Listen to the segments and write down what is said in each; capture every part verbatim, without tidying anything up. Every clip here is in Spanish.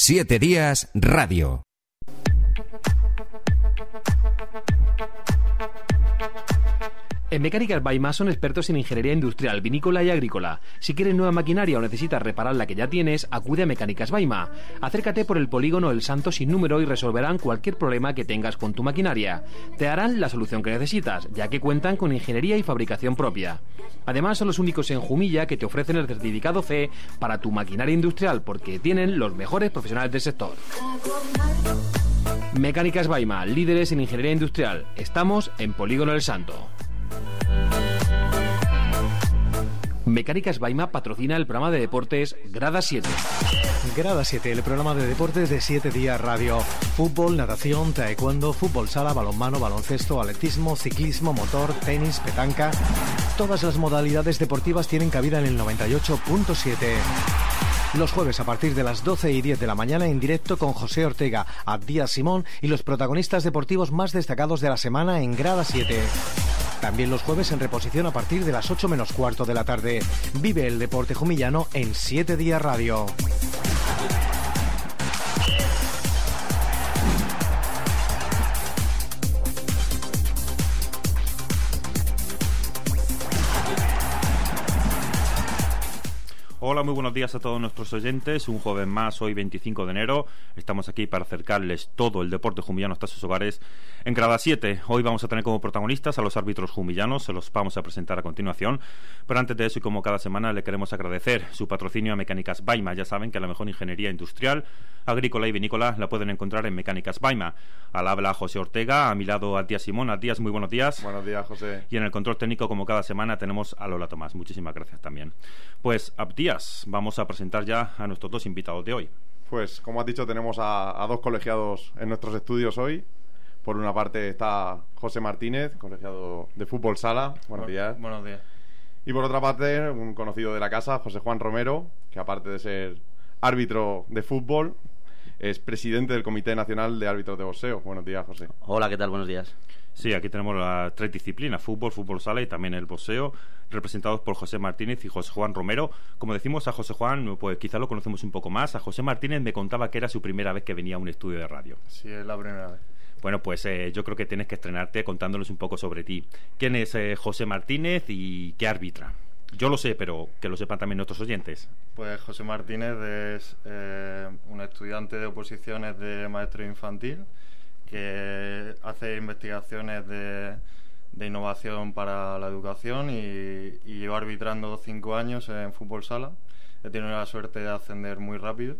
Siete Días Radio. En Mecánicas Baima son expertos en ingeniería industrial, vinícola y agrícola. Si quieres nueva maquinaria o necesitas reparar la que ya tienes, acude a Mecánicas Baima. Acércate por el polígono El Santo sin número y resolverán cualquier problema que tengas con tu maquinaria. Te harán la solución que necesitas, ya que cuentan con ingeniería y fabricación propia. Además, son los únicos en Jumilla que te ofrecen el certificado C E para tu maquinaria industrial, porque tienen los mejores profesionales del sector. Mecánicas Baima, líderes en ingeniería industrial. Estamos en Polígono El Santo. Mecánicas Baima patrocina el programa de deportes Grada siete. Grada siete, el programa de deportes de siete Días Radio. Fútbol, natación, taekwondo, fútbol sala, balonmano, baloncesto, atletismo, ciclismo, motor, tenis, petanca. Todas las modalidades deportivas tienen cabida en el noventa y ocho punto siete. Los jueves a partir de las doce y diez de la mañana en directo con José Ortega, Abdías Simón y los protagonistas deportivos más destacados de la semana en Grada siete. También los jueves en reposición a partir de las ocho menos cuarto de la tarde. Vive el deporte jumillano en siete Días Radio. Hola, muy buenos días a todos nuestros oyentes. Un jueves más, hoy veinticinco de enero. Estamos aquí para acercarles todo el deporte jumillano hasta sus hogares en Grada siete. Hoy vamos a tener como protagonistas a los árbitros jumillanos, se los vamos a presentar a continuación. Pero antes de eso, y como cada semana, le queremos agradecer su patrocinio a Mecánicas Baima. Ya saben que la mejor ingeniería industrial, agrícola y vinícola la pueden encontrar en Mecánicas Baima. Al habla José Ortega, a mi lado Abdías Simón. Abdías, muy buenos días. Buenos días, José. Y en el control técnico, como cada semana, tenemos a Lola Tomás. Muchísimas gracias también. Pues, Abdías, vamos a presentar ya a nuestros dos invitados de hoy. Pues, como has dicho, tenemos a, a dos colegiados en nuestros estudios hoy. Por una parte está José Martínez, colegiado de fútbol sala. Buenos días. Buenos días. Y por otra parte, un conocido de la casa, José Juan Romero, que aparte de ser árbitro de fútbol, es presidente del Comité Nacional de Árbitros de Boxeo. Buenos días, José. Hola, ¿qué tal? Buenos días. Sí, aquí tenemos las tres disciplinas, fútbol, fútbol sala y también el boxeo, representados por José Martínez y José Juan Romero. Como decimos, a José Juan, pues quizá lo conocemos un poco más. A José Martínez me contaba que era su primera vez que venía a un estudio de radio. Sí, es la primera vez. Bueno, pues eh, yo creo que tienes que estrenarte contándonos un poco sobre ti. ¿Quién es eh, José Martínez y qué arbitra? Yo lo sé, pero que lo sepan también nuestros oyentes. Pues José Martínez es eh, un estudiante de oposiciones de maestro infantil que hace investigaciones de, de innovación para la educación y, y llevo arbitrando cinco años en fútbol sala. He tenido la suerte de ascender muy rápido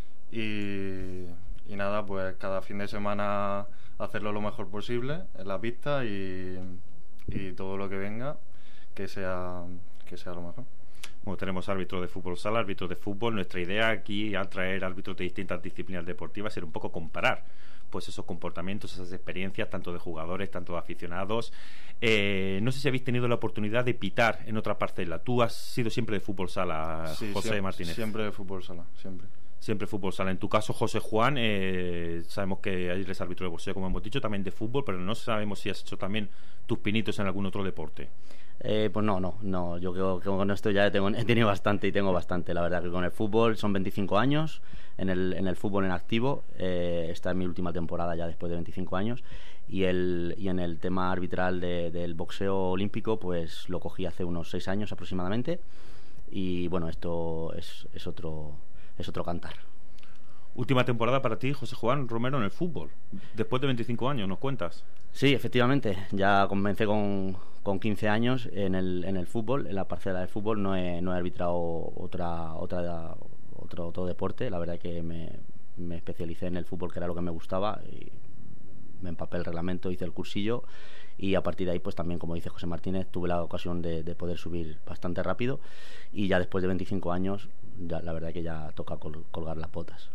y, y nada, pues cada fin de semana hacerlo lo mejor posible en la pista y, y todo lo que venga que sea, que sea lo mejor. Bueno, tenemos árbitros de fútbol sala, árbitros de fútbol. Nuestra idea aquí al traer árbitros de distintas disciplinas deportivas era un poco comparar pues esos comportamientos, esas experiencias, tanto de jugadores, tanto de aficionados. Eh, no sé si habéis tenido la oportunidad de pitar en otra parcela. Tú has sido siempre de fútbol sala, sí, José siempre, Martínez. Siempre de fútbol sala, siempre. Siempre fútbol sala. En tu caso, José Juan, eh, sabemos que eres árbitro de boxeo, como hemos dicho, también de fútbol, pero no sabemos si has hecho también tus pinitos en algún otro deporte. Eh, pues no, no, no. Yo creo que con esto ya tengo, he tenido bastante y tengo bastante. La verdad que con el fútbol son veinticinco años, en el, en el fútbol en activo. Eh, esta es mi última temporada ya después de veinticinco años. Y, el, y en el tema arbitral de, del boxeo olímpico, pues lo cogí hace unos seis años aproximadamente. Y bueno, esto es, es, otro, es otro cantar. Última temporada para ti, José Juan Romero, en el fútbol. Después de veinticinco años, ¿nos cuentas? Sí, efectivamente. Ya comencé con, con quince años en el, en el fútbol, en la parcela del fútbol. No he, no he arbitrado otra, otra, otro, otro deporte. La verdad es que me, me especialicé en el fútbol, que era lo que me gustaba. Y me empapé el reglamento, hice el cursillo. Y a partir de ahí, pues también, como dice José Martínez, tuve la ocasión de, de poder subir bastante rápido. Y ya después de veinticinco años, ya, la verdad es que ya toca col, colgar las botas.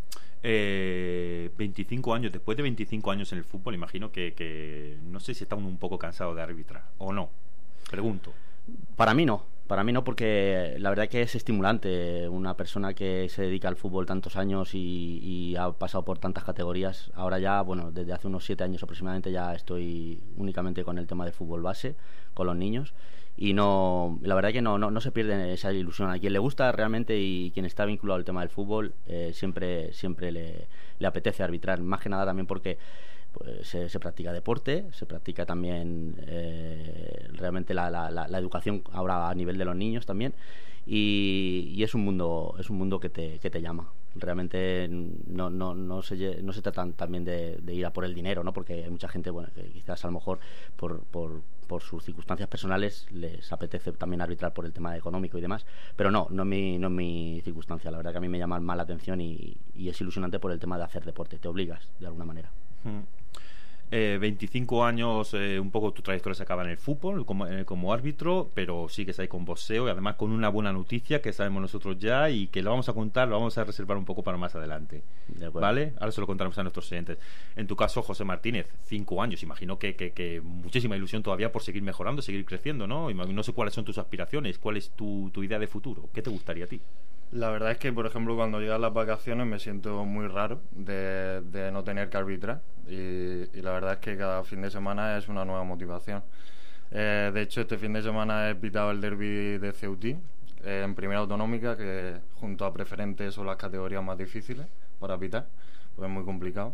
Eh, veinticinco años, después de veinticinco años en el fútbol, imagino que, que no sé si está uno un poco cansado de arbitrar o no. Pregunto. Para mí no, para mí no, porque la verdad es que es estimulante. Una persona que se dedica al fútbol tantos años y, y ha pasado por tantas categorías. Ahora ya, bueno, desde hace unos siete años aproximadamente ya estoy únicamente con el tema de fútbol base, con los niños. y no, la verdad que no, no, no se pierde esa ilusión. A quien le gusta realmente y quien está vinculado al tema del fútbol, eh, siempre, siempre le, le apetece arbitrar, más que nada también porque pues, se, se practica deporte, se practica también eh, realmente la, la, la, la educación ahora a nivel de los niños también, y, y es un mundo es un mundo que te, que te llama. Realmente no, no, no, se, no se trata también de, de ir a por el dinero, ¿no? Porque hay mucha gente, bueno, que quizás a lo mejor por, por, por sus circunstancias personales les apetece también arbitrar por el tema económico y demás, pero no, no es mi, no es mi circunstancia. La verdad que a mí me llama más la atención y, y es ilusionante por el tema de hacer deporte, te obligas de alguna manera. Mm. Eh, veinticinco años, eh, un poco tu trayectoria se acaba en el fútbol como, eh, como árbitro, pero sigues ahí con boxeo y además con una buena noticia que sabemos nosotros ya y que lo vamos a contar, lo vamos a reservar un poco para más adelante, ¿vale? Ahora se lo contaremos a nuestros oyentes. En tu caso, José Martínez, cinco años, imagino que, que, que muchísima ilusión todavía por seguir mejorando, seguir creciendo, ¿no? No sé cuáles son tus aspiraciones, cuál es tu, tu idea de futuro, ¿qué te gustaría a ti? La verdad es que, por ejemplo, cuando llegan las vacaciones me siento muy raro de, de no tener que arbitrar y, y la verdad es que cada fin de semana es una nueva motivación. Eh, de hecho, este fin de semana he pitado el derbi de Ceutí eh, en primera autonómica, que junto a preferentes son las categorías más difíciles para pitar, pues es muy complicado.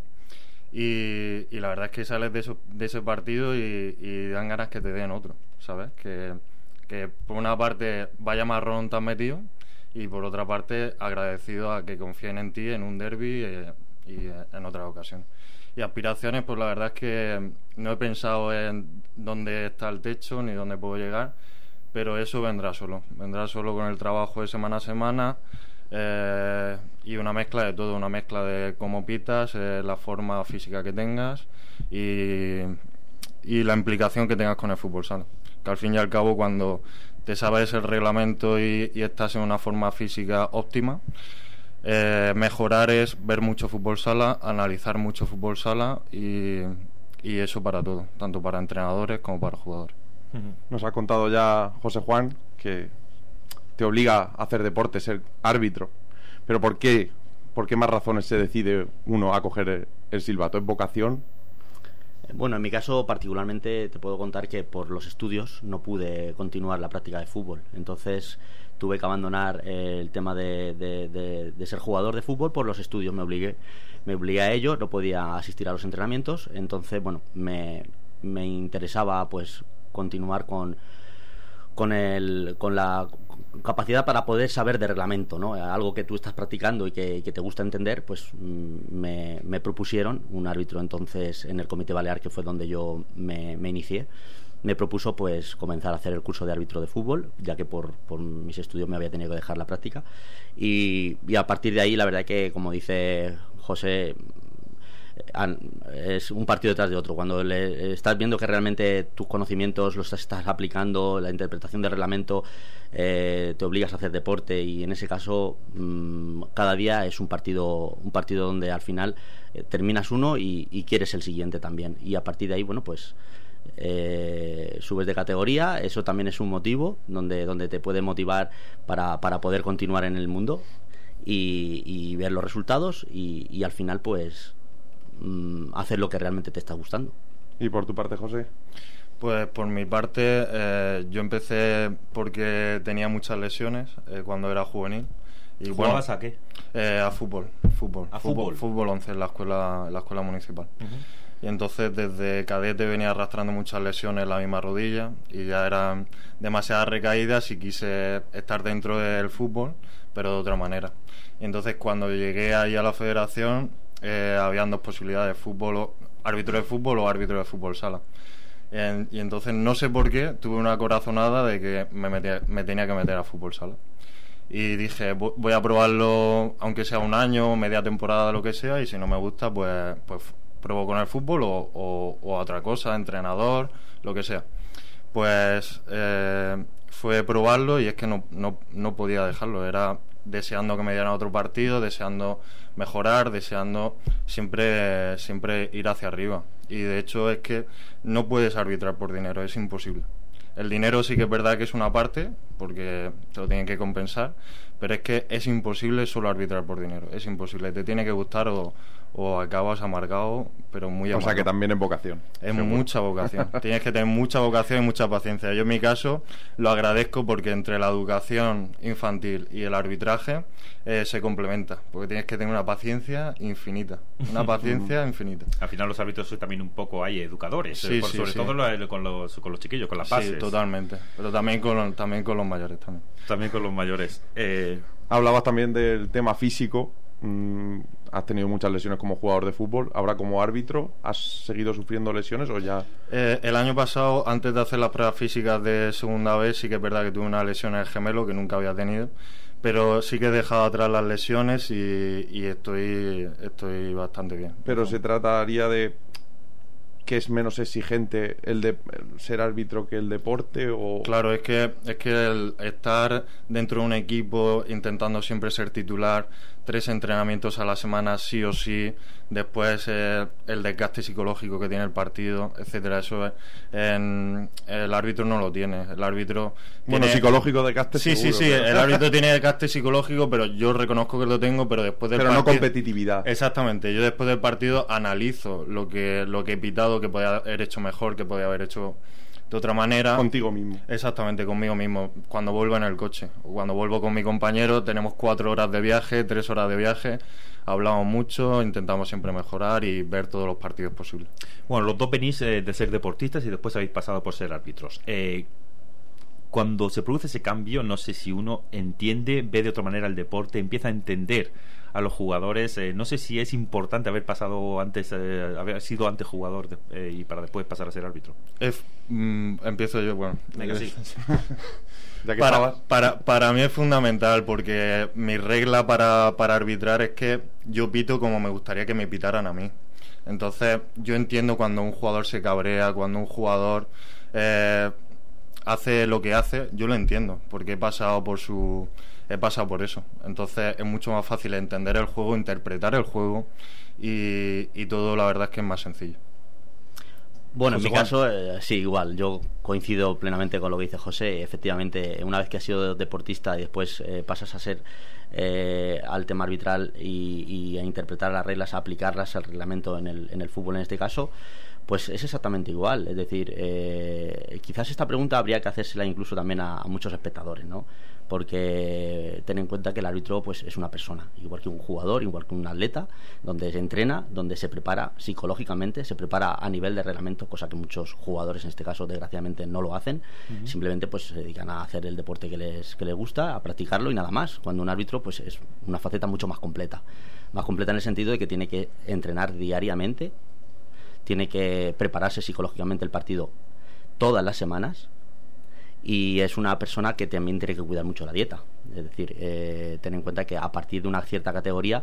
Y, y la verdad es que sales de, eso, de ese partido y, y dan ganas que te den otro, ¿sabes? Que, que por una parte vaya marrón tan metido, y por otra parte agradecido a que confíen en ti en un derbi eh, y eh, en otras ocasiones. Y aspiraciones, pues la verdad es que no he pensado en dónde está el techo ni dónde puedo llegar, pero eso vendrá solo, vendrá solo con el trabajo de semana a semana eh, y una mezcla de todo, una mezcla de cómo pitas, eh, la forma física que tengas y, y la implicación que tengas con el fútbol sala, que al fin y al cabo cuando te sabes el reglamento y, y estás en una forma física óptima, eh, mejorar es ver mucho fútbol sala, analizar mucho fútbol sala y, y eso para todo, tanto para entrenadores como para jugadores. Nos ha contado ya José Juan que te obliga a hacer deporte, ser árbitro, pero ¿por qué? ¿Por qué más razones se decide uno a coger el silbato? ¿Es vocación? Bueno, en mi caso particularmente te puedo contar que por los estudios no pude continuar la práctica de fútbol. Entonces tuve que abandonar eh, el tema de, de, de, de ser jugador de fútbol por los estudios. Me obligué, me obligué a ello, no podía asistir a los entrenamientos. Entonces, bueno, me, me interesaba pues continuar con, con, el, con la capacidad para poder saber de reglamento, ¿no? Algo que tú estás practicando y que, que te gusta entender, pues me, me propusieron un árbitro entonces en el Comité Balear, que fue donde yo me, me inicié. Me propuso pues comenzar a hacer el curso de árbitro de fútbol, ya que por, por mis estudios me había tenido que dejar la práctica, y, y a partir de ahí la verdad que, como dice José, es un partido detrás de otro. Cuando le estás viendo que realmente tus conocimientos los estás aplicando, la interpretación del reglamento, eh, te obligas a hacer deporte, y en ese caso mmm, cada día es un partido un partido donde al final eh, terminas uno y, y quieres el siguiente también, y a partir de ahí, bueno, pues eh, subes de categoría. Eso también es un motivo donde, donde te puede motivar para, para poder continuar en el mundo y, y ver los resultados y, y al final pues hacer lo que realmente te está gustando. ¿Y por tu parte, José? Pues por mi parte, eh, yo empecé porque tenía muchas lesiones eh, cuando era juvenil. Y ¿Jugabas bueno, a qué? Eh, a fútbol, fútbol, ¿A fútbol, fútbol? Fútbol once en la escuela, en la escuela municipal. Uh-huh. Y entonces desde cadete venía arrastrando muchas lesiones en la misma rodilla y ya eran demasiadas recaídas y quise estar dentro del fútbol, pero de otra manera. Y entonces cuando llegué ahí a la federación, Eh, habían dos posibilidades: fútbol o, árbitro de fútbol o árbitro de fútbol sala. En, y entonces no sé por qué tuve una corazonada de que me, metí, me tenía que meter a fútbol sala y dije voy a probarlo aunque sea un año, media temporada, lo que sea, y si no me gusta pues, pues pruebo con el fútbol o, o, o a otra cosa, entrenador, lo que sea. Pues eh, fue probarlo y es que no, no, no podía dejarlo. Era deseando que me dieran otro partido, deseando mejorar, deseando siempre siempre ir hacia arriba. Y de hecho es que no puedes arbitrar por dinero, es imposible. El dinero sí que es verdad que es una parte, porque te lo tienen que compensar, pero es que es imposible solo arbitrar por dinero, es imposible, te tiene que gustar o, o acabas amargado, pero muy amargado. O sea que también es vocación. Es mucha vocación, tienes que tener mucha vocación y mucha paciencia. Yo en mi caso lo agradezco porque entre la educación infantil y el arbitraje eh, se complementa, porque tienes que tener una paciencia infinita, una paciencia infinita. Al final los árbitros son también un poco hay educadores, sí, eh, por, sí, sobre sí. todo lo, con, los, con los chiquillos, con las bases. Sí, totalmente, pero también con, también con los mayores también. También con los mayores. Eh... Hablabas también del tema físico. Mm, has tenido muchas lesiones como jugador de fútbol. Ahora como árbitro, ¿has seguido sufriendo lesiones o ya...? Eh, el año pasado, antes de hacer las pruebas físicas de segunda vez, sí que es verdad que tuve una lesión en el gemelo que nunca había tenido, pero sí que he dejado atrás las lesiones y, y estoy, estoy bastante bien. Pero se trataría de que es menos exigente el de ser árbitro que el deporte, o... Claro, es que es que el estar dentro de un equipo intentando siempre ser titular, tres entrenamientos a la semana sí o sí, después eh, el desgaste psicológico que tiene el partido, etcétera, eso es, en, el árbitro no lo tiene. El árbitro bueno, tiene... psicológico desgaste sí, seguro, sí, sí, pero... el árbitro tiene desgaste psicológico, pero yo reconozco que lo tengo, pero después del pero partido... no competitividad. Exactamente, yo después del partido analizo lo que lo que he pitado, que podía haber hecho mejor, que podía haber hecho de otra manera. Contigo mismo. Exactamente, conmigo mismo. Cuando vuelvo en el coche o cuando vuelvo con mi compañero, tenemos cuatro horas de viaje, tres horas de viaje, hablamos mucho, intentamos siempre mejorar y ver todos los partidos posibles. Bueno, los dos venís eh, de ser deportistas y después habéis pasado por ser árbitros. Eh, cuando se produce ese cambio, no sé si uno entiende, ve de otra manera el deporte, empieza a entender a los jugadores. Eh, no sé si es importante haber pasado antes, eh, haber sido antes jugador de, eh, y para después pasar a ser árbitro. Es, mm, empiezo yo, bueno. Venga, sí. Ya que para, para, para mí es fundamental, porque mi regla para, para arbitrar es que yo pito como me gustaría que me pitaran a mí. Entonces yo entiendo cuando un jugador se cabrea, cuando un jugador eh, hace lo que hace, yo lo entiendo, porque he pasado por su he pasado por eso. Entonces es mucho más fácil entender el juego, interpretar el juego y, y todo, la verdad es que es más sencillo. Bueno, José en mi Juan. caso, eh, sí, igual. Yo coincido plenamente con lo que dice José. Efectivamente, una vez que has sido deportista y después eh, pasas a ser eh, al tema arbitral y, y a interpretar las reglas, a aplicarlas al reglamento en el, en el fútbol en este caso, pues es exactamente igual. Es decir, eh, quizás esta pregunta habría que hacérsela incluso también a, a muchos espectadores, ¿no? Porque ten en cuenta que el árbitro pues es una persona, igual que un jugador, igual que un atleta, donde se entrena, donde se prepara psicológicamente, se prepara a nivel de reglamento, cosa que muchos jugadores en este caso desgraciadamente no lo hacen. Uh-huh. Simplemente pues se dedican a hacer el deporte que les, que les gusta, a practicarlo y nada más. Cuando un árbitro pues es una faceta mucho más completa, más completa en el sentido de que tiene que entrenar diariamente, tiene que prepararse psicológicamente el partido todas las semanas. Y es una persona que también tiene que cuidar mucho la dieta. Es decir, eh, ten en cuenta que a partir de una cierta categoría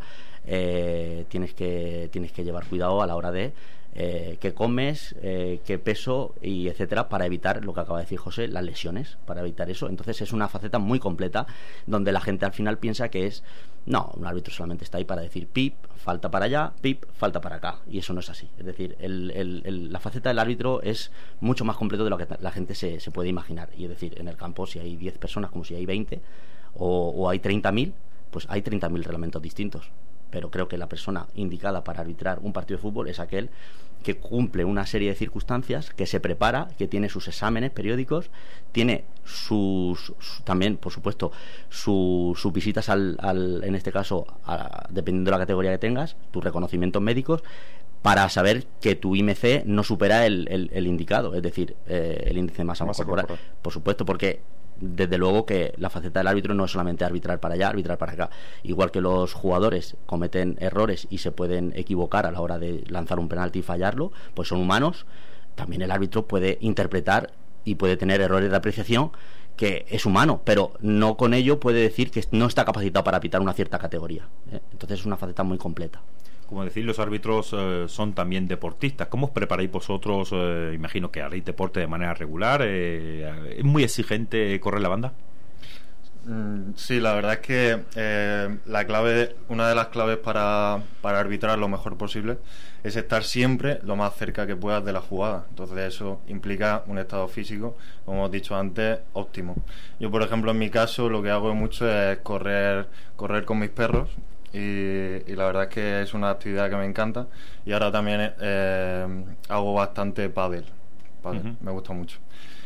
eh, tienes que tienes que llevar cuidado a la hora de eh, qué comes, eh, qué peso y etcétera, para evitar lo que acaba de decir José, las lesiones, para evitar eso. Entonces es una faceta muy completa donde la gente al final piensa que es no, un árbitro solamente está ahí para decir pip, falta para allá, pip, falta para acá, y eso no es así. Es decir, el, el, el, la faceta del árbitro es mucho más completo de lo que la gente se, se puede imaginar. Y es decir, en el campo si hay diez personas como si hay veinte o, o hay treinta mil, pues hay treinta mil reglamentos distintos. Pero creo que la persona indicada para arbitrar un partido de fútbol es aquel que cumple una serie de circunstancias, que se prepara, que tiene sus exámenes periódicos, tiene sus, su, también, por supuesto, sus su visitas al, al, en este caso, a, dependiendo de la categoría que tengas, tus reconocimientos médicos, para saber que tu I M C no supera el, el, el indicado, es decir, eh, el índice de masa, masa corporal. corporal. Por supuesto, porque desde luego que la faceta del árbitro no es solamente arbitrar para allá, arbitrar para acá. Igual que los jugadores cometen errores y se pueden equivocar a la hora de lanzar un penalti y fallarlo, pues son humanos. También el árbitro puede interpretar y puede tener errores de apreciación, que es humano, pero no con ello puede decir que no está capacitado para pitar una cierta categoría, ¿eh? Entonces es una faceta muy completa. Como decir, los árbitros eh, son también deportistas. ¿Cómo os preparáis vosotros? Eh, imagino que haréis deporte de manera regular. Eh, ¿Es muy exigente correr la banda? Mm, sí, la verdad es que eh, la clave, una de las claves para, para arbitrar lo mejor posible es estar siempre lo más cerca que puedas de la jugada. Entonces eso implica un estado físico, como hemos dicho antes, óptimo. Yo, por ejemplo, en mi caso lo que hago mucho es correr, correr con mis perros. Y, y la verdad es que es una actividad que me encanta. Y ahora también eh, hago bastante pádel, pádel. Uh-huh. Me gusta mucho.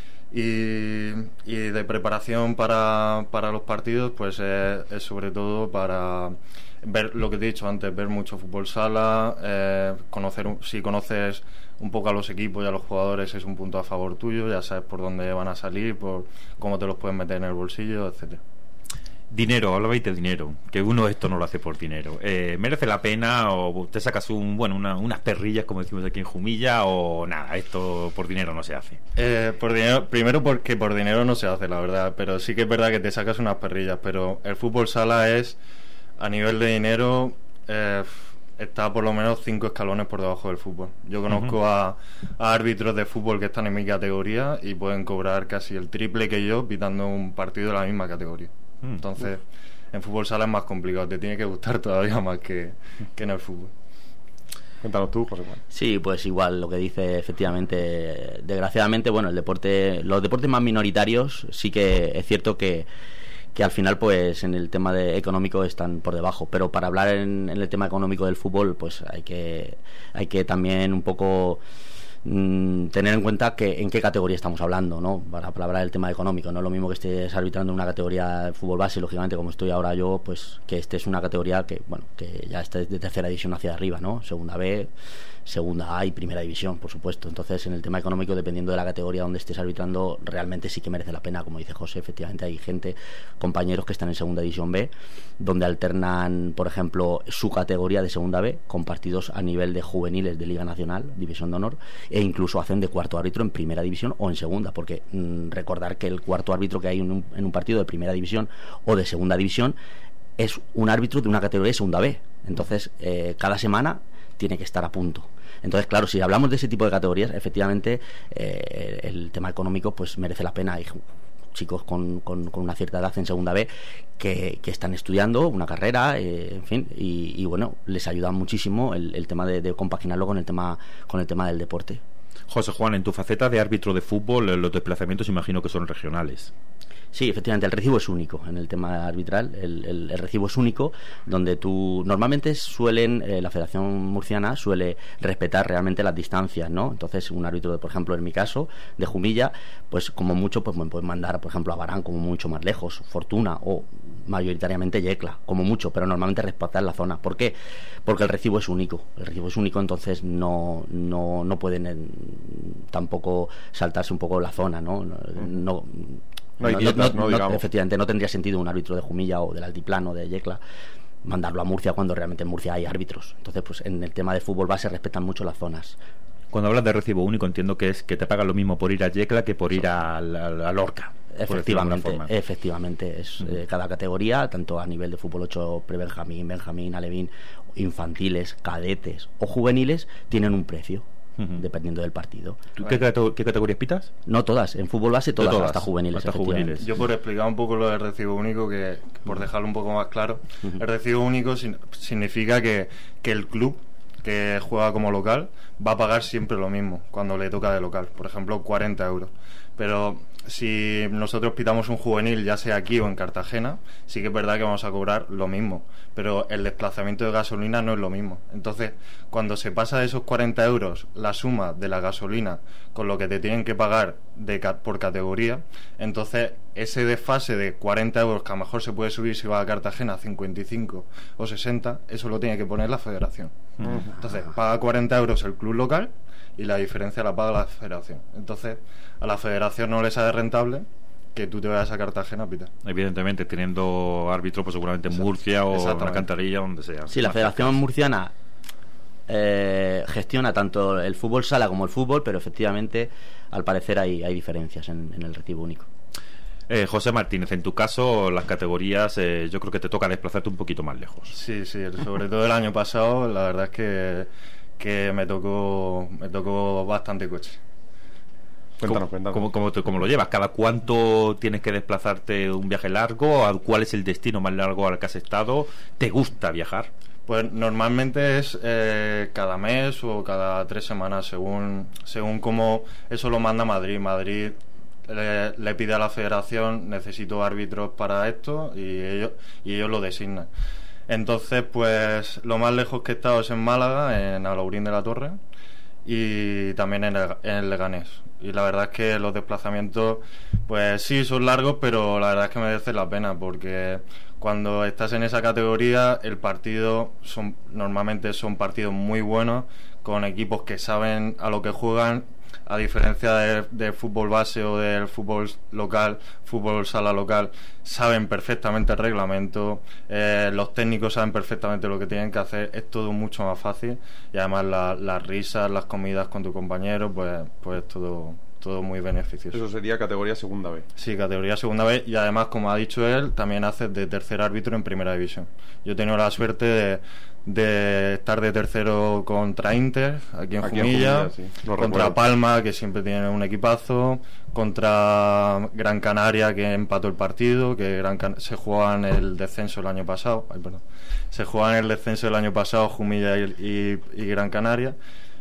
Y, y de preparación para, para los partidos, pues es, es sobre todo para ver lo que te he dicho antes, ver mucho fútbol sala, eh, conocer un, si conoces un poco a los equipos y a los jugadores es un punto a favor tuyo, ya sabes por dónde van a salir, por cómo te los pueden meter en el bolsillo, etcétera. Dinero, hablabais de dinero, que uno esto no lo hace por dinero. Eh, ¿Merece la pena o te sacas un bueno una, unas perrillas, como decimos aquí en Jumilla, o nada, esto por dinero no se hace? Eh, por dinero, primero porque por dinero no se hace, la verdad, pero sí que es verdad que te sacas unas perrillas, pero el fútbol sala es, a nivel de dinero, eh, está por lo menos cinco escalones por debajo del fútbol. Yo conozco uh-huh. a, a árbitros de fútbol que están en mi categoría y pueden cobrar casi el triple que yo pitando un partido de la misma categoría. Entonces, en fútbol sala es más complicado, te tiene que gustar todavía más que, que en el fútbol. Cuéntanos tú, José Juan. Sí, pues igual lo que dice, efectivamente, desgraciadamente, bueno, el deporte, los deportes más minoritarios sí que es cierto que que al final pues en el tema de económico están por debajo, pero para hablar en, en el tema económico del fútbol pues hay que hay que también un poco tener en cuenta que en qué categoría estamos hablando, ¿no? Para, para hablar del tema económico, no es lo mismo que estés arbitrando en una categoría de fútbol base, lógicamente como estoy ahora yo, pues que este es una categoría que, bueno, que ya está de tercera división hacia arriba, ¿no? Segunda B, segunda A y primera división, por supuesto. Entonces, en el tema económico, dependiendo de la categoría donde estés arbitrando, realmente sí que merece la pena, como dice José, efectivamente hay gente, compañeros que están en segunda división B, donde alternan, por ejemplo, su categoría de segunda B con partidos a nivel de juveniles de Liga Nacional, División de Honor, e incluso hacen de cuarto árbitro en primera división o en segunda, porque mmm, recordar que el cuarto árbitro que hay en un, en un partido de primera división o de segunda división es un árbitro de una categoría de segunda B. Entonces, eh, cada semana tiene que estar a punto. Entonces, claro, si hablamos de ese tipo de categorías, efectivamente eh, el tema económico pues merece la pena. Hay chicos con, con, con una cierta edad en segunda B que, que están estudiando una carrera, eh, en fin, y, y bueno, les ayuda muchísimo el, el tema de, de compaginarlo con el tema con el tema del deporte. José Juan, en tu faceta de árbitro de fútbol, los desplazamientos imagino que son regionales. Sí, efectivamente, el recibo es único en el tema arbitral. El, el, el recibo es único, donde tú normalmente suelen, eh, la Federación Murciana suele respetar realmente las distancias, ¿no? Entonces, un árbitro, de, por ejemplo, en mi caso, de Jumilla, pues como mucho, pues me pueden mandar, por ejemplo, a Barán, como mucho más lejos, Fortuna o mayoritariamente Yecla, como mucho, pero normalmente respetar la zona. ¿Por qué? Porque el recibo es único. El recibo es único, entonces no, no, no pueden eh, tampoco saltarse un poco la zona, ¿no? No. No, hay no, dietas, no, no, no, efectivamente, no tendría sentido un árbitro de Jumilla o del Altiplano, de Yecla, mandarlo a Murcia cuando realmente en Murcia hay árbitros. Entonces, pues en el tema de fútbol base respetan mucho las zonas. Cuando hablas de recibo único, entiendo que es que te pagan lo mismo por ir a Yecla que por ir a, a, a Lorca. Efectivamente, efectivamente. Es uh-huh. eh, cada categoría, tanto a nivel de fútbol ocho, pre-Benjamín, Benjamín, Alevín, infantiles, cadetes o juveniles, tienen un precio. Uh-huh. Dependiendo del partido. ¿Tú qué, qué categorías pitas? No todas, en fútbol base todas, todas hasta juveniles, hasta juveniles. Yo por explicar un poco lo del recibo único, que por dejarlo un poco más claro, uh-huh. el recibo único sin, significa que, que el club que juega como local va a pagar siempre lo mismo cuando le toca de local, por ejemplo cuarenta euros, pero si nosotros pitamos un juvenil, ya sea aquí o en Cartagena, sí que es verdad que vamos a cobrar lo mismo, pero el desplazamiento de gasolina no es lo mismo. Entonces, cuando se pasa de esos cuarenta euros la suma de la gasolina con lo que te tienen que pagar de por categoría, entonces ese desfase de cuarenta euros que a lo mejor se puede subir si va a Cartagena a cincuenta y cinco o sesenta, eso lo tiene que poner la federación. Uh-huh. Entonces, paga cuarenta euros el club local y la diferencia la paga la federación. Entonces, a la federación no le sale rentable que tú te vayas a Cartagena a pitar. Evidentemente, teniendo árbitro, pues seguramente en Murcia o en Alcantarilla, donde sea. Sí, la Federación cerca. Murciana eh, gestiona tanto el fútbol sala como el fútbol, pero efectivamente, al parecer, hay, hay diferencias en, en el recibo único. Eh, José Martínez, en tu caso, las categorías, eh, yo creo que te toca desplazarte un poquito más lejos. Sí, sí, sobre todo el año pasado, la verdad es que, que me tocó, me tocó bastante coche. Cuéntanos, ¿Cómo, cuéntanos. ¿cómo, cómo, te- cómo lo llevas? ¿Cada cuánto tienes que desplazarte un viaje largo? ¿A ¿Cuál es el destino más largo al que has estado? ¿Te gusta viajar? Pues normalmente es eh, cada mes o cada tres semanas, según según cómo eso lo manda Madrid. Madrid le, le pide a la federación, necesito árbitros para esto, y ellos, y ellos lo designan. Entonces, pues lo más lejos que he estado es en Málaga, en Alaurín de la Torre, y también en el, en el Leganés. Y la verdad es que los desplazamientos, pues sí, son largos, pero la verdad es que merece la pena, porque cuando estás en esa categoría, el partido son normalmente son partidos muy buenos, con equipos que saben a lo que juegan, a diferencia del de fútbol base o del fútbol local, fútbol sala local, saben perfectamente el reglamento, eh, los técnicos saben perfectamente lo que tienen que hacer, es todo mucho más fácil, y además la, las risas, las comidas con tu compañero, pues pues todo todo muy beneficioso. Eso sería categoría segunda B. Sí, categoría segunda B, y además, como ha dicho él, también haces de tercer árbitro en primera división. Yo he tenido la suerte de, de estar de tercero contra Inter, aquí en Aquí en Jumilla, Jumilla, sí, lo contra recuerdo. Palma, que siempre tiene un equipazo, contra Gran Canaria, que empató el partido, que Gran Can- se jugaba en el descenso el año pasado, ay, perdón, se jugaba en el descenso el año pasado Jumilla y, y, y Gran Canaria,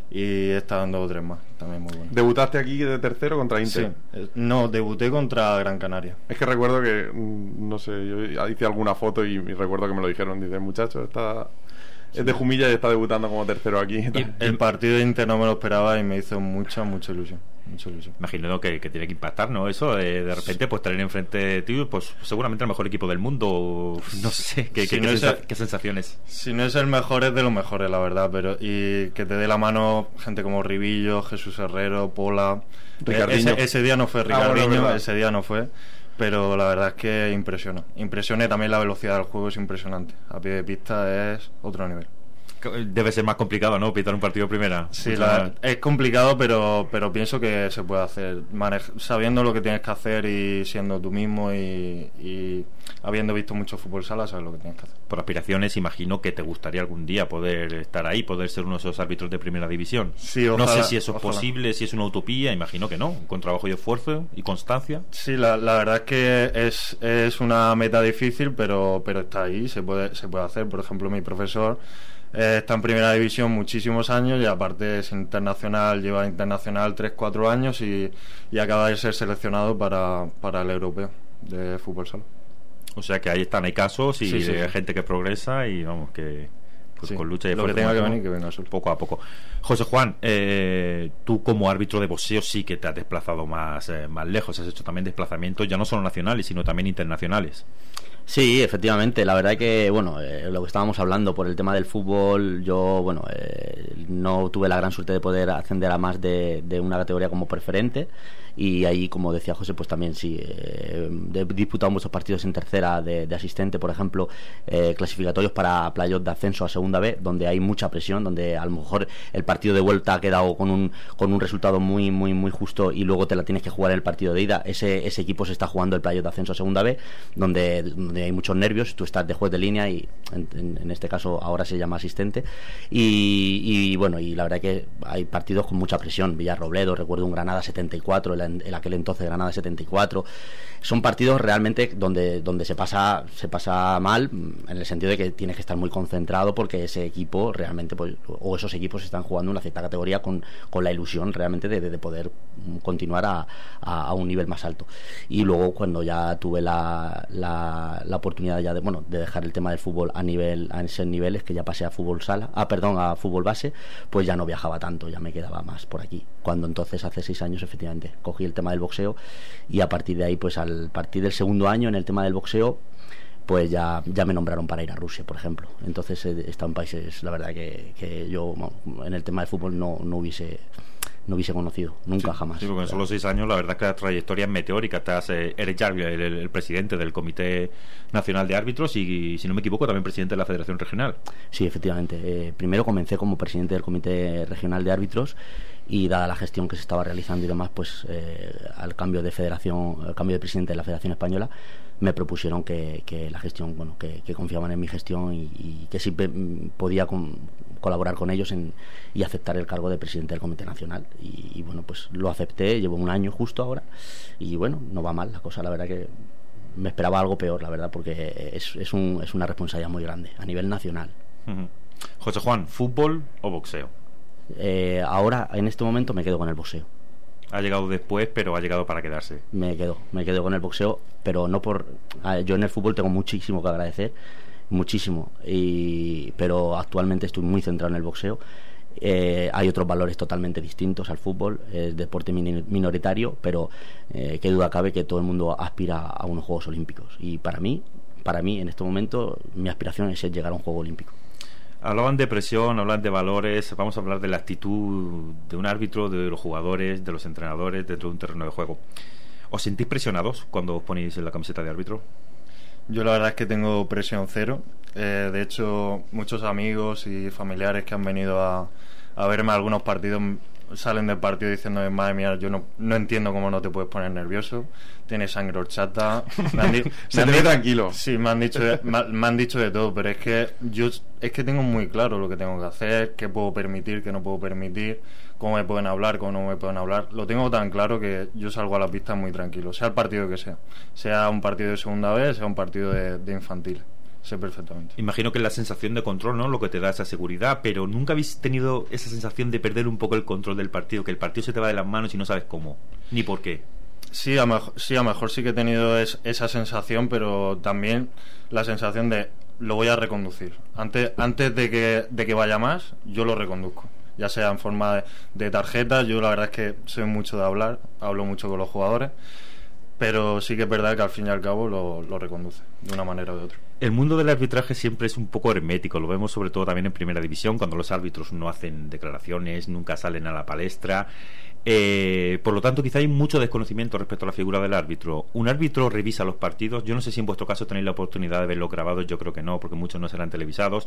y está dando dos o tres más, también muy bueno. Debutaste aquí de tercero contra Inter. Sí, eh, no, debuté contra Gran Canaria. Es que recuerdo que, mm, no sé, yo hice alguna foto y, y recuerdo que me lo dijeron. Dice, muchacho, está, es de Jumilla y está debutando como tercero aquí. Y el partido de Inter no me lo esperaba y me hizo mucha, mucha ilusión. Mucha ilusión. Imagino que, que tiene que impactar, ¿no? Eso, eh, de repente, pues tener enfrente de ti, pues seguramente el mejor equipo del mundo. No sé, ¿qué, Si qué, no qué, es sensa- el- qué sensaciones? Si no es el mejor, es de los mejores, la verdad. Pero y que te dé la mano gente como Ribillo, Jesús Herrero, Pola. Ricardinho. Ese, ese día no fue Ah, bueno, Ricardinho, verdad. ese día no fue. Pero la verdad es que impresiona. Impresiona, y también la velocidad del juego es impresionante. A pie de pista es otro nivel. Debe ser más complicado, ¿no? Pitar un partido primera. Sí, Mucho la- más. es complicado, pero pero pienso que se puede hacer. Manej- sabiendo lo que tienes que hacer y siendo tú mismo y, y habiendo visto mucho fútbol sala, sabes lo que tienes que hacer. Por aspiraciones, imagino que te gustaría algún día poder estar ahí, poder ser uno de esos árbitros de primera división. Sí, no ojalá, sé si eso es ojalá. posible, si es una utopía, imagino que no. Con trabajo y esfuerzo y constancia. Sí, la, la verdad es que es, es una meta difícil, pero pero está ahí, se puede se puede hacer. Por ejemplo, mi profesor eh, está en primera división muchísimos años y aparte es internacional, lleva internacional tres cuatro años y, y acaba de ser seleccionado para, para el europeo de fútbol sala. O sea que ahí están, hay casos y Sí, sí, de sí. gente que progresa y vamos, que pues Sí, con lucha y lo que esfuerzo tenga que máximo, venir, que venga solo. poco a poco. José Juan, eh, tú como árbitro de boxeo sí que te has desplazado más, eh, más lejos, has hecho también desplazamientos ya no solo nacionales, sino también internacionales. Sí, efectivamente. La verdad que, bueno, eh, lo que estábamos hablando por el tema del fútbol, yo, bueno, eh, no tuve la gran suerte de poder ascender a más de, de una categoría como preferente. Y ahí, como decía José, pues también sí, eh, he disputado muchos partidos en tercera de, de asistente, por ejemplo, eh, clasificatorios para playoff de ascenso a segunda B, donde hay mucha presión, donde a lo mejor el partido de vuelta ha quedado con un, con un resultado muy, muy, muy justo y luego te la tienes que jugar en el partido de ida. Ese, ese equipo se está jugando el playoff de ascenso a segunda B, donde, donde hay muchos nervios, tú estás de juez de línea y en, en, en este caso ahora se llama asistente. Y, y bueno, y la verdad que hay partidos con mucha presión. Villarrobledo, recuerdo un Granada setenta y cuatro, el, el aquel entonces Granada setenta y cuatro. Son partidos realmente donde, donde se pasa se pasa mal, en el sentido de que tienes que estar muy concentrado porque ese equipo realmente, pues, o esos equipos están jugando una cierta categoría con, con la ilusión realmente de, de poder continuar a, a, a un nivel más alto. Y luego cuando ya tuve la, la, la oportunidad ya de, bueno, de dejar el tema del fútbol a nivel a ese niveles, que ya pasé a fútbol sala, ah, perdón, a fútbol base, pues ya no viajaba tanto, ya me quedaba más por aquí. Cuando entonces hace seis años efectivamente cogí el tema del boxeo y a partir de ahí, pues al partir del segundo año en el tema del boxeo, pues ya, ya me nombraron para ir a Rusia, por ejemplo. Entonces he estado en países, la verdad que, que yo, bueno, en el tema del fútbol no, no hubiese no hubiese conocido, nunca, Sí, jamás. Sí, porque en solo seis años la verdad es que la trayectoria es meteórica. Estás, eh, eres ya el, el- el presidente del Comité Nacional de Árbitros y, si no me equivoco, también presidente de la Federación Regional. Sí, efectivamente. Eh, primero comencé como presidente del Comité Regional de Árbitros y dada la gestión que se estaba realizando y demás, pues eh, al cambio de federación, al cambio de presidente de la Federación Española, me propusieron que, que la gestión, bueno, que, que confiaban en mi gestión y, y que sí pe- podía con- colaborar con ellos en, y aceptar el cargo de presidente del Comité Nacional. Y, y bueno, pues lo acepté, llevo un año justo ahora y bueno, no va mal la cosa, la verdad que me esperaba algo peor, la verdad, porque es, es, un, es una responsabilidad muy grande a nivel nacional. Uh-huh. José Juan, ¿fútbol o boxeo? Eh, ahora, en este momento, me quedo con el boxeo. Ha llegado después, pero ha llegado para quedarse. Me quedo, me quedo con el boxeo, pero no por... Yo en el fútbol tengo muchísimo que agradecer, muchísimo, y, pero actualmente estoy muy centrado en el boxeo. Eh, hay otros valores totalmente distintos al fútbol, es deporte minoritario, pero eh, qué duda cabe que todo el mundo aspira a unos Juegos Olímpicos, y para mí, para mí en este momento mi aspiración es llegar a un Juego Olímpico. Hablaban de presión, hablan de valores, vamos a hablar de la actitud de un árbitro, de los jugadores, de los entrenadores dentro de un terreno de juego. ¿Os sentís presionados cuando os ponéis en la camiseta de árbitro? Yo la verdad es que tengo presión cero. Eh, de hecho, muchos amigos y familiares que han venido a, a verme a algunos partidos salen del partido diciéndome, madre mía, yo no, no entiendo cómo no te puedes poner nervioso, tienes sangre horchata. Me han di- Se me han te ve di- tranquilo. Sí, me han dicho de, me, me han dicho de todo, pero es que yo es que tengo muy claro lo que tengo que hacer, qué puedo permitir, qué no puedo permitir, cómo me pueden hablar, cómo no me pueden hablar. Lo tengo tan claro que yo salgo a la pista muy tranquilo, sea el partido que sea, sea un partido de segunda vez, sea un partido de, de infantil. Sé perfectamente. Imagino que es la sensación de control, ¿no?, lo que te da esa seguridad, pero ¿nunca habéis tenido esa sensación de perder un poco el control del partido, que el partido se te va de las manos y no sabes cómo, ni por qué? Sí, a mejor sí, a mejor sí que he tenido es, esa sensación, pero también la sensación de lo voy a reconducir. Antes, antes de que, de que vaya más, yo lo reconduzco. Ya sea en forma de, de tarjeta, yo la verdad es que soy mucho de hablar, hablo mucho con los jugadores, pero sí que es verdad que al fin y al cabo lo, lo reconduce de una manera o de otra. El mundo del arbitraje siempre es un poco hermético, lo vemos sobre todo también en primera división, cuando los árbitros no hacen declaraciones, nunca salen a la palestra. Eh, por lo tanto, quizá hay mucho desconocimiento respecto a la figura del árbitro. ¿Un árbitro revisa los partidos? Yo no sé si en vuestro caso tenéis la oportunidad de verlos grabados, yo creo que no, porque muchos no serán televisados.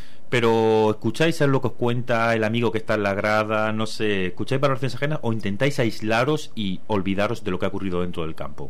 Pero ¿escucháis a lo que os cuenta el amigo que está en la grada? No sé, ¿escucháis valoraciones ajenas o intentáis aislaros y olvidaros de lo que ha ocurrido dentro del campo?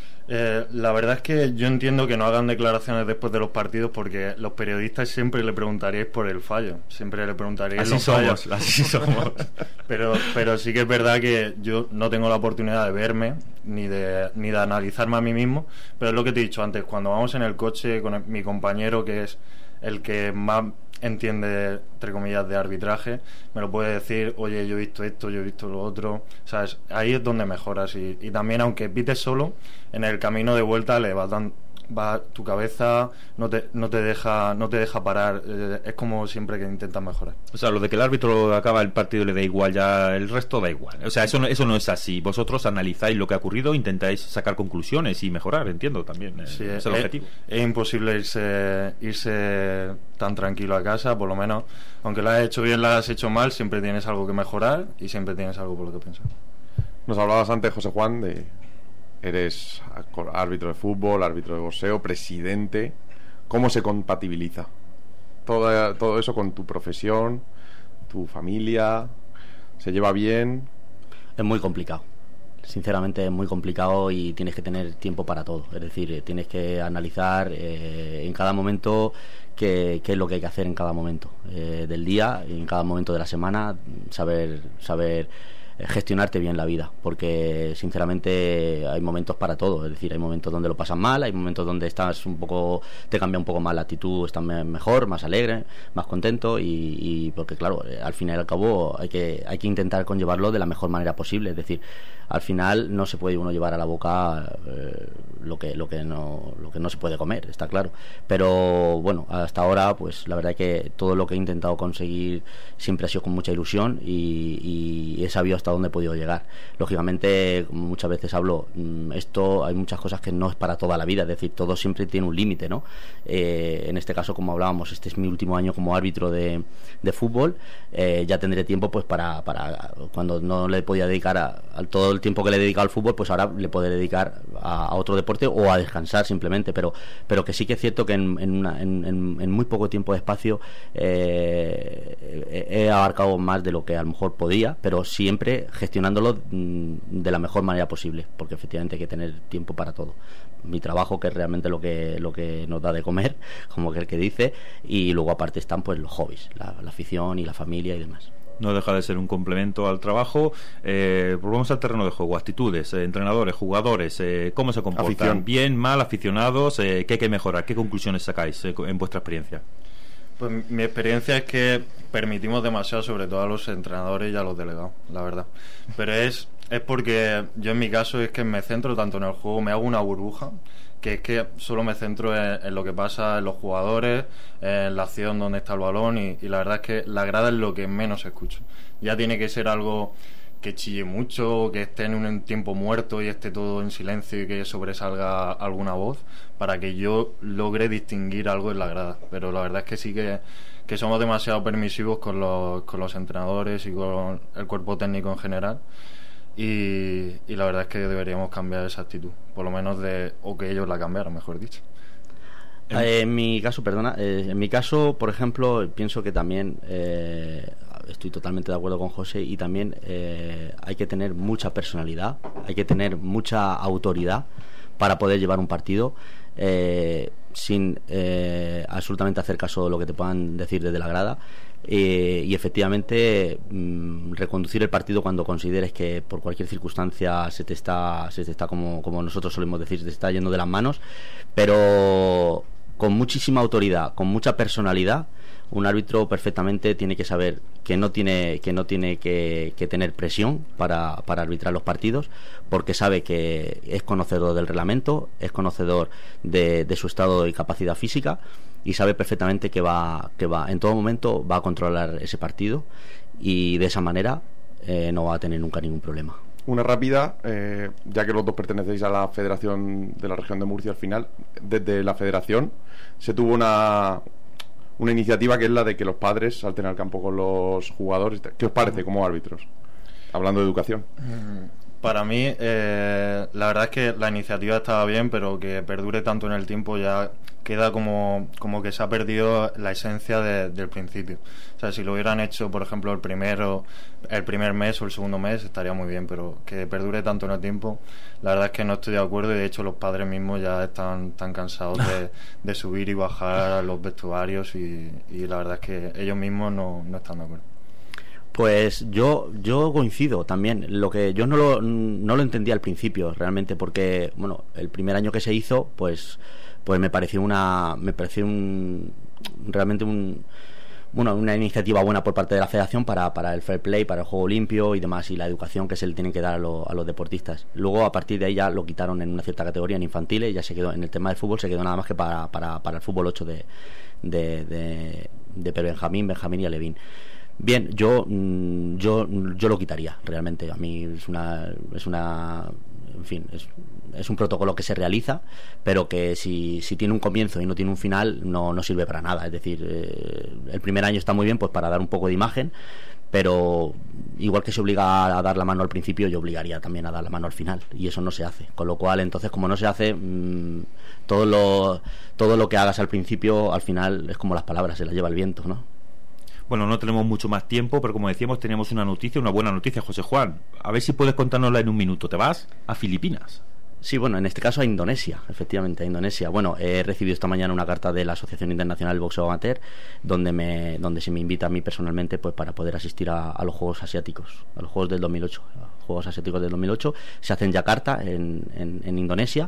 Eh, la verdad es que yo entiendo que no hagan declaraciones después de los partidos, porque los periodistas siempre le preguntaríais por el fallo, siempre le preguntaríais así los somos, fallos. así somos. pero pero sí que es verdad que yo no tengo la oportunidad de verme ni de ni de analizarme a mí mismo, pero es lo que te he dicho antes, cuando vamos en el coche con el, mi compañero, que es el que más entiende, entre comillas, de arbitraje, me lo puede decir, oye, yo he visto esto, yo he visto lo otro, ¿sabes? Ahí es donde mejoras, y, y también, aunque pites solo, en el camino de vuelta le vas dando, va tu cabeza no te no te deja no te deja parar, eh, es como siempre que intentas mejorar. O sea, lo de que el árbitro acaba el partido y le da igual, ya el resto da igual. O sea, eso no, eso no es así. Vosotros analizáis lo que ha ocurrido, intentáis sacar conclusiones y mejorar, entiendo también. Eh, Sí, es es, el objetivo. es imposible irse irse tan tranquilo a casa, por lo menos, aunque lo has hecho bien, lo has hecho mal, siempre tienes algo que mejorar y siempre tienes algo por lo que pensar. Nos hablabas antes, José Juan, de eres árbitro de fútbol, árbitro de boxeo, presidente. ¿Cómo se compatibiliza todo, todo eso con tu profesión, tu familia? ¿Se lleva bien? Es muy complicado. Sinceramente es muy complicado y tienes que tener tiempo para todo. Es decir, tienes que analizar eh, en cada momento qué, qué es lo que hay que hacer en cada momento eh, del día y en cada momento de la semana, saber saber gestionarte bien la vida, porque sinceramente hay momentos para todo. Es decir, hay momentos donde lo pasas mal, hay momentos donde estás un poco, te cambia un poco más la actitud, estás mejor, más alegre, más contento, y, y porque claro, al fin y al cabo hay que hay que intentar conllevarlo de la mejor manera posible. Es decir, al final no se puede uno llevar a la boca eh, lo que lo que no lo que no se puede comer, está claro, pero bueno, hasta ahora pues la verdad es que todo lo que he intentado conseguir siempre ha sido con mucha ilusión, y, y he sabido hasta dónde he podido llegar. Lógicamente, como muchas veces hablo, esto hay muchas cosas que no es para toda la vida, es decir, todo siempre tiene un límite, ¿no? Eh, en este caso, como hablábamos, este es mi último año como árbitro de, de fútbol, eh, ya tendré tiempo pues para, para cuando no le podía dedicar a, a todo el tiempo que le he dedicado al fútbol, pues ahora le podré dedicar a, a otro deporte o a descansar simplemente, pero pero que sí que es cierto que en, en, una, en, en, en muy poco tiempo de espacio eh, he abarcado más de lo que a lo mejor podía, pero siempre gestionándolo de la mejor manera posible, porque efectivamente hay que tener tiempo para todo. mi trabajo, que es realmente lo que lo que nos da de comer, como que el que dice, y luego aparte están pues los hobbies, la, la afición y la familia y demás. No deja de ser un complemento al trabajo. Eh, volvemos al terreno de juego. Actitudes, eh, entrenadores, jugadores, eh, ¿cómo se comportan? Afición. ¿Bien, mal, aficionados? Eh, ¿Qué hay que mejorar? ¿Qué conclusiones sacáis eh, en vuestra experiencia? Pues mi experiencia es que permitimos demasiado, sobre todo a los entrenadores y a los delegados, la verdad. Pero es, es porque yo en mi caso es que me centro tanto en el juego, me hago una burbuja, que es que solo me centro en, en lo que pasa en los jugadores, en la acción donde está el balón, y, y la verdad es que la grada es lo que menos escucho. Ya tiene que ser algo que chille mucho, que esté en un tiempo muerto y esté todo en silencio y que sobresalga alguna voz, para que yo logre distinguir algo en la grada. Pero la verdad es que sí que, que somos demasiado permisivos con los, con los entrenadores y con el cuerpo técnico en general. Y, y la verdad es que deberíamos cambiar esa actitud, por lo menos de, o que ellos la cambiaran, mejor dicho. Eh, en mi caso, perdona, eh, en mi caso, por ejemplo, pienso que también eh, estoy totalmente de acuerdo con José, y también eh, hay que tener mucha personalidad, hay que tener mucha autoridad para poder llevar un partido eh, sin eh, absolutamente hacer caso de lo que te puedan decir desde la grada. Eh, y efectivamente mmm, reconducir el partido cuando consideres que por cualquier circunstancia se te está, se te está como, como nosotros solemos decir, se te está yendo de las manos, pero con muchísima autoridad, con mucha personalidad. Un árbitro perfectamente tiene que saber que no tiene que no tiene que, que tener presión para, para arbitrar los partidos, porque sabe que es conocedor del reglamento, es conocedor de, de su estado y capacidad física, y sabe perfectamente que va que va en todo momento va a controlar ese partido, y de esa manera eh, no va a tener nunca ningún problema. Una rápida, eh, ya que los dos pertenecéis a la Federación de la Región de Murcia, al final, desde la Federación se tuvo una una iniciativa que es la de que los padres salten al campo con los jugadores. ¿Qué os parece como árbitros? Hablando de educación. Para mí, eh, la verdad es que la iniciativa estaba bien, pero que perdure tanto en el tiempo ya queda como, como que se ha perdido la esencia de, del principio. O sea, si lo hubieran hecho, por ejemplo, el primero, el primer mes o el segundo mes, estaría muy bien, pero que perdure tanto en el tiempo, la verdad es que no estoy de acuerdo, y de hecho los padres mismos ya están tan cansados de, de subir y bajar a los vestuarios, y, y la verdad es que ellos mismos no, no están de acuerdo. Pues yo yo coincido también. Lo que yo no lo, no lo entendía al principio realmente, porque bueno, el primer año que se hizo, pues pues me pareció una me pareció un realmente un bueno, una iniciativa buena por parte de la Federación para, para el fair play, para el juego limpio y demás, y la educación que se le tiene que dar a, lo, a los deportistas. Luego, a partir de ahí ya lo quitaron en una cierta categoría, en infantiles, y ya se quedó en el tema del fútbol, se quedó nada más que para, para, para el fútbol ocho de de, de, de Benjamín, Benjamín y Alevín. Bien, yo yo yo lo quitaría realmente. A mí es una es una en fin, es, es un protocolo que se realiza, pero que si, si tiene un comienzo y no tiene un final, no, no sirve para nada. Es decir, eh, el primer año está muy bien pues para dar un poco de imagen, pero igual que se obliga a dar la mano al principio, yo obligaría también a dar la mano al final, y eso no se hace. Con lo cual, entonces, como no se hace, mmm, todo lo todo lo que hagas al principio, al final es como las palabras, se las lleva el viento, ¿no? Bueno, no tenemos mucho más tiempo, pero como decíamos, teníamos una noticia, una buena noticia, José Juan. A ver si puedes contárnosla en un minuto. ¿Te vas a Filipinas? Sí, bueno, en este caso a Indonesia, efectivamente, a Indonesia. Bueno, he recibido esta mañana una carta de la Asociación Internacional del Boxeo Amateur, donde me donde se me invita a mí personalmente pues para poder asistir a, a los Juegos Asiáticos, a los Juegos del dos mil ocho. Los Juegos Asiáticos del dos mil ocho se hacen en Yakarta, en, en, en Indonesia.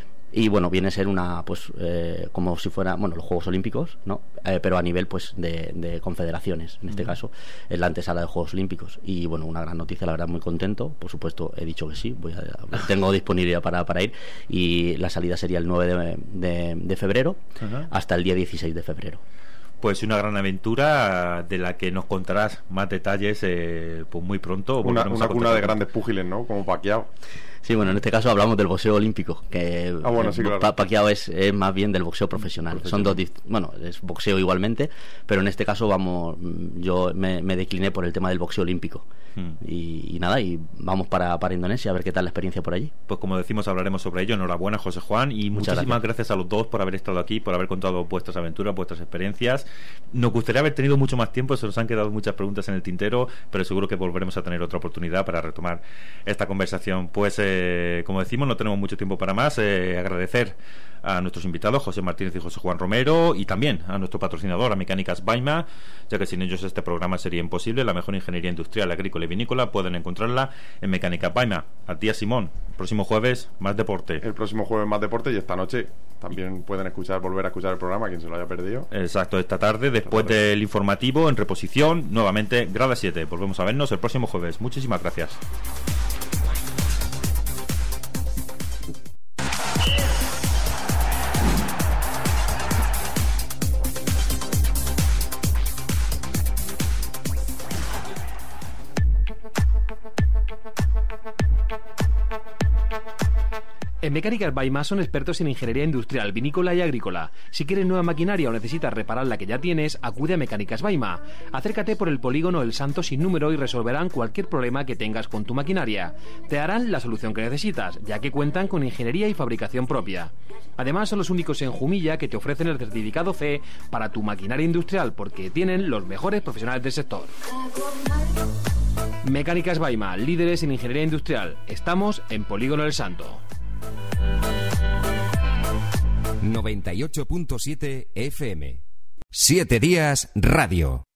Y bueno, viene a ser una, pues, eh, como si fuera, bueno, los Juegos Olímpicos, ¿no? Eh, pero a nivel, pues, de, de confederaciones, en este uh-huh. caso, es la antesala de Juegos Olímpicos. Y bueno, una gran noticia, la verdad, muy contento. Por supuesto, he dicho que sí, voy a, tengo disponibilidad para, para ir. Y la salida sería el nueve de, de, de febrero uh-huh. hasta el día dieciséis de febrero. Pues una gran aventura de la que nos contarás más detalles eh, pues muy pronto. Una, una cuna de grandes púgiles, ¿no? Como Pacquiao. Sí, bueno, en este caso hablamos del boxeo olímpico, que ah, bueno, sí, claro. Pa- Pacquiao es, es más bien del boxeo profesional. profesional. Son dos, bueno, es boxeo igualmente, pero en este caso vamos, yo me, me decliné por el tema del boxeo olímpico. Hmm. Y, y nada, y vamos para, para Indonesia a ver qué tal la experiencia por allí. Pues como decimos, hablaremos sobre ello. Enhorabuena, José Juan, y Muchas muchísimas gracias. gracias a los dos por haber estado aquí, por haber contado vuestras aventuras, vuestras experiencias. Nos gustaría haber tenido mucho más tiempo, se nos han quedado muchas preguntas en el tintero, pero seguro que volveremos a tener otra oportunidad para retomar esta conversación. Pues eh, eh, como decimos, no tenemos mucho tiempo para más. Eh, agradecer a nuestros invitados, José Martínez y José Juan Romero, y también a nuestro patrocinador, a Mecánicas Baima, ya que sin ellos este programa sería imposible. La mejor ingeniería industrial, agrícola y vinícola pueden encontrarla en Mecánicas Baima. A ti, Simón, el próximo jueves más deporte. El próximo jueves más deporte, y esta noche también pueden escuchar, volver a escuchar el programa, quien se lo haya perdido. Exacto, esta tarde, después esta tarde. del informativo, en reposición, nuevamente, Grada siete. Volvemos a vernos el próximo jueves. Muchísimas gracias. En Mecánicas Baima son expertos en ingeniería industrial, vinícola y agrícola. Si quieres nueva maquinaria o necesitas reparar la que ya tienes, acude a Mecánicas Baima. Acércate por el polígono El Santo sin número y resolverán cualquier problema que tengas con tu maquinaria. Te darán la solución que necesitas, ya que cuentan con ingeniería y fabricación propia. Además, son los únicos en Jumilla que te ofrecen el certificado C E para tu maquinaria industrial, porque tienen los mejores profesionales del sector. Mecánicas Baima, líderes en ingeniería industrial. Estamos en Polígono El Santo. noventa y ocho punto siete F M. Siete Días Radio.